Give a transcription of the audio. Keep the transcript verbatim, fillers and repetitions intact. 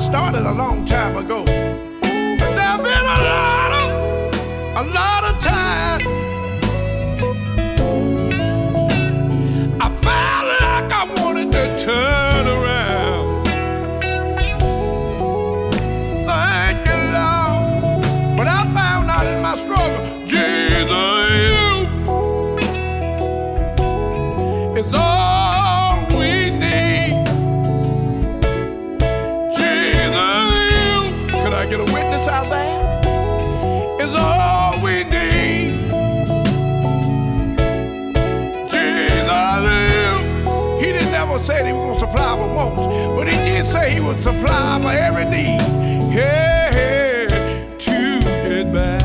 started a long time ago. But there have been a lot of, a lot of time I felt like I wanted to turn around. Thank you, Lord. But I found out in my struggle, Jesus, you is all we need. Jesus, you, could I get a witness out there? Is all we need. Jesus, you. He didn't ever say he was going to supply for wants, but he did say he would supply for every need. Hey, hey, to get back.